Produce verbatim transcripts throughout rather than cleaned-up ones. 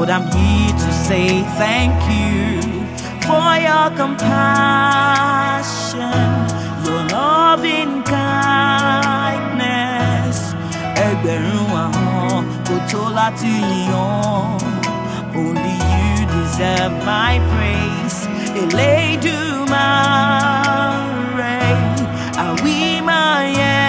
Lord, I'm here to say thank you for your compassion, your loving kindness. Ẹgbẹ̀rún ahọ́n kò tó láti yàn. Only you deserve my praise. Elédùmarè, àwí máa yẹ.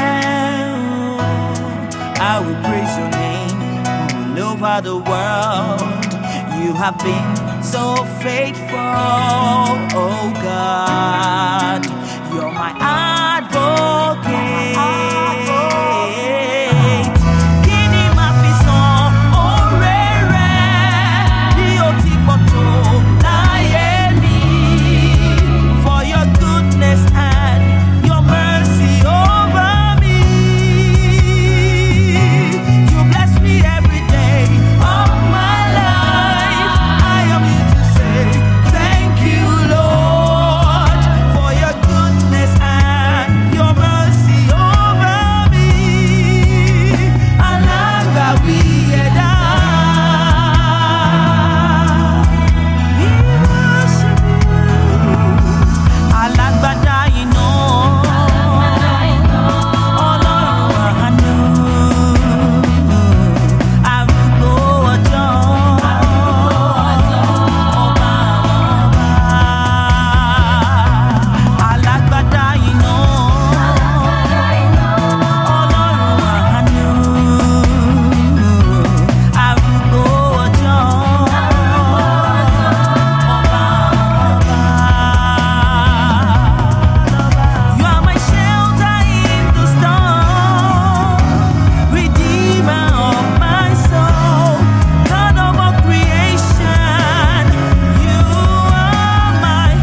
I will praise your name all over the world. You have been so faithful, oh God. You're my advocate. Kini ma fi san ore rẹ bí o ti pọ̀ tó láyé mi, for your goodness and your mercy over me. You bless me every day of my life. I am here to say thank you, Lord, for your goodness and your mercy over me. Alágbàwí ẹ̀dá, we worship you. Alágbádá iná, Ọlọ́run àánú, arúgbó ọjọ́, ọba ọba. Alágbádá iná, Ọlọ́run àánú, arúgbó ọjọ́, ọba ọba. You are my shelter in the storm, redeemer of my soul, God of all creation. You are my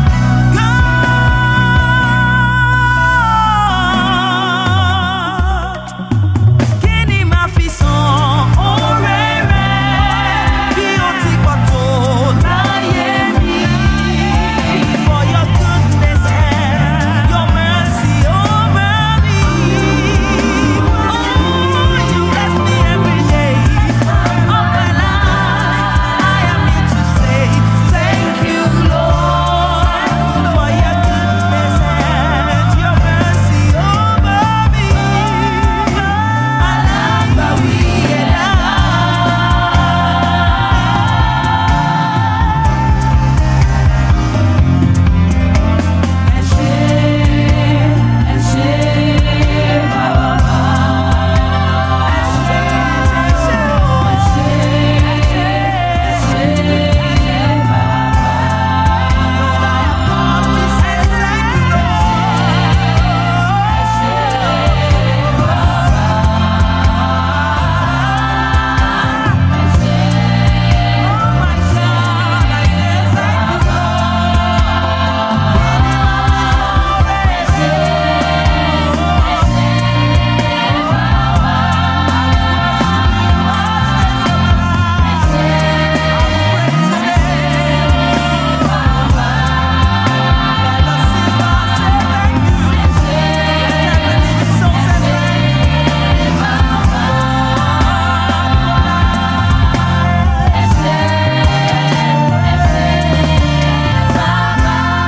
God. Kini ma fi san ore rẹ bí o ti pọ̀ tó láyé mi, for your goodness and your mercy over me. Oh, you bless me every day of my life. I am here to say thank you, Lord, for your goodness and your mercy over me. Alágbàwí ẹ̀dá. Ẹ ṣé, ẹ ṣé bàbá. Ẹ ṣé, ẹ ṣé, ẹ ṣé, ẹ ṣé bàbá. Lord, I have come to say thank you, Lord. Ẹ ṣé bàbá. Oh my God, I say thank you,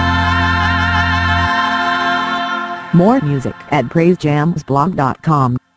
More music at praise jams blog dot com.